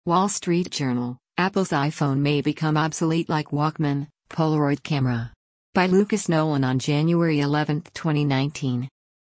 Wall Street Journal, Apple's iPhone may become obsolete like Walkman, Polaroid camera. By Lucas Nolan on January 11, 2019.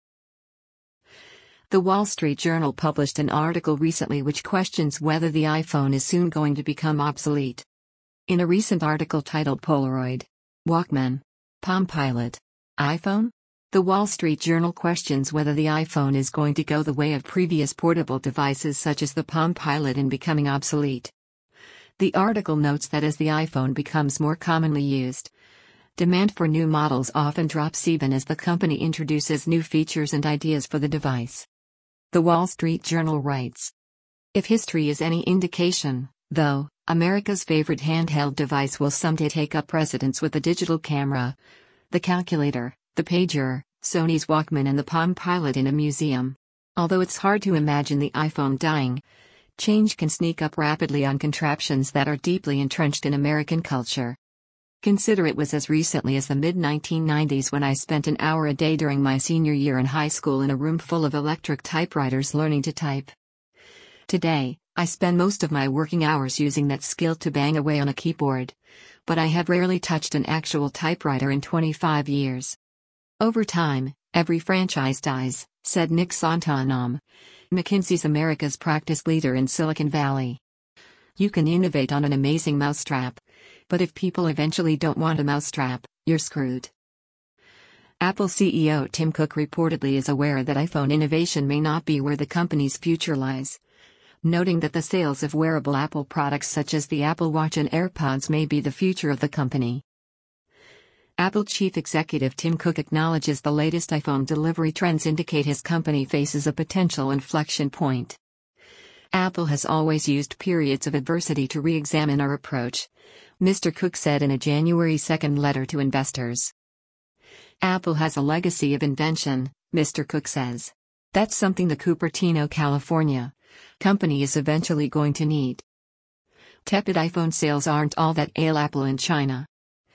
The Wall Street Journal published an article recently which questions whether the iPhone is soon going to become obsolete. In a recent article titled Polaroid, Walkman, Palm Pilot, iPhone? The Wall Street Journal questions whether the iPhone is going to go the way of previous portable devices such as the Palm Pilot in becoming obsolete. The article notes that as the iPhone becomes more commonly used, demand for new models often drops even as the company introduces new features and ideas for the device. The Wall Street Journal writes, if history is any indication, though, America's favorite handheld device will someday take up precedence with the digital camera, the calculator, the pager, Sony's Walkman and the Palm Pilot in a museum. Although it's hard to imagine the iPhone dying, change can sneak up rapidly on contraptions that are deeply entrenched in American culture. Consider it was as recently as the mid-1990s when I spent an hour a day during my senior year in high school in a room full of electric typewriters learning to type. Today, I spend most of my working hours using that skill to bang away on a keyboard, but I have rarely touched an actual typewriter in 25 years. Over time, every franchise dies, said Nick Sontanom, McKinsey's America's practice leader in Silicon Valley. You can innovate on an amazing mousetrap, but if people eventually don't want a mousetrap, you're screwed. Apple CEO Tim Cook reportedly is aware that iPhone innovation may not be where the company's future lies, noting that the sales of wearable Apple products such as the Apple Watch and AirPods may be the future of the company. Apple chief executive Tim Cook acknowledges the latest iPhone delivery trends indicate his company faces a potential inflection point. Apple has always used periods of adversity to re-examine our approach, Mr. Cook said in a January 2 letter to investors. Apple has a legacy of invention, Mr. Cook says. That's something the Cupertino, California, company is eventually going to need. Tepid iPhone sales aren't all that ail Apple in China.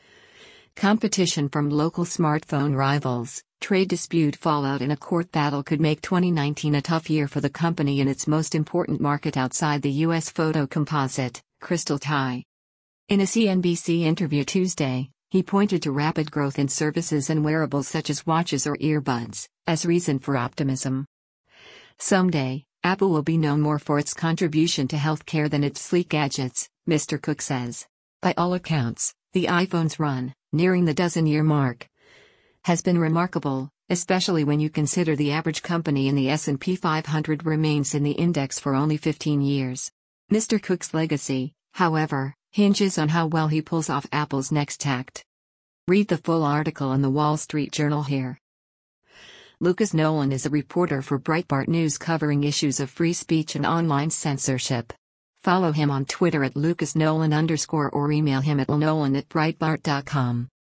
Competition from local smartphone rivals, trade dispute fallout in a court battle could make 2019 a tough year for the company in its most important market outside the U.S. photo composite, crystal tie. In a CNBC interview Tuesday, he pointed to rapid growth in services and wearables such as watches or earbuds, as reason for optimism. Someday, Apple will be known more for its contribution to healthcare than its sleek gadgets, Mr. Cook says. By all accounts, the iPhone's run, nearing the dozen-year mark, has been remarkable, especially when you consider the average company in the S&P 500 remains in the index for only 15 years. Mr. Cook's legacy, however, hinges on how well he pulls off Apple's next act. Read the full article in the Wall Street Journal here. Lucas Nolan is a reporter for Breitbart News covering issues of free speech and online censorship. Follow him on Twitter at @LucasNolan_ or email him at lnolan@breitbart.com.